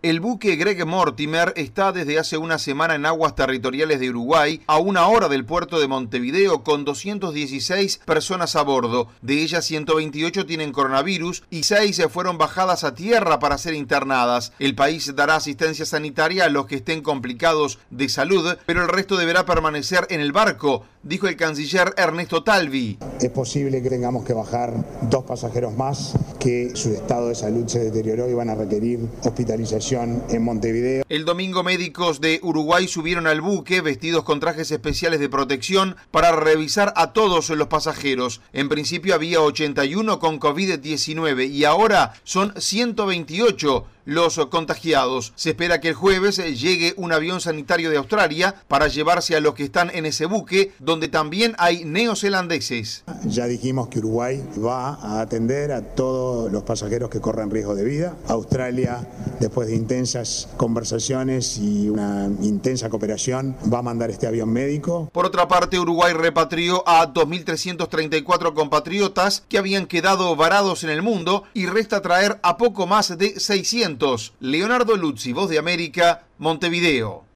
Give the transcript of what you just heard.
El buque Greg Mortimer está desde hace una semana en aguas territoriales de Uruguay, a 1 hora del puerto de Montevideo, con 216 personas a bordo. De ellas, 128 tienen coronavirus y 6 fueron bajadas a tierra para ser internadas. El país dará asistencia sanitaria a los que estén complicados de salud, pero el resto deberá permanecer en el barco, dijo el canciller Ernesto Talvi. Es posible que tengamos que bajar 2 pasajeros más, que su estado de salud se deterioró y van a requerir hospitalización en Montevideo. El domingo, médicos de Uruguay subieron al buque vestidos con trajes especiales de protección para revisar a todos los pasajeros. En principio había 81 con COVID-19 y ahora son 128 los contagiados. Se espera que el jueves llegue un avión sanitario de Australia para llevarse a los que están en ese buque, donde también hay neozelandeses. Ya dijimos que Uruguay va a atender a todos los pasajeros que corren riesgo de vida. Australia, después de intensas conversaciones y una intensa cooperación, va a mandar este avión médico. Por otra parte, Uruguay repatrió a 2.334 compatriotas que habían quedado varados en el mundo y resta traer a poco más de 600. Leonardo Luzzi, Voz de América, Montevideo.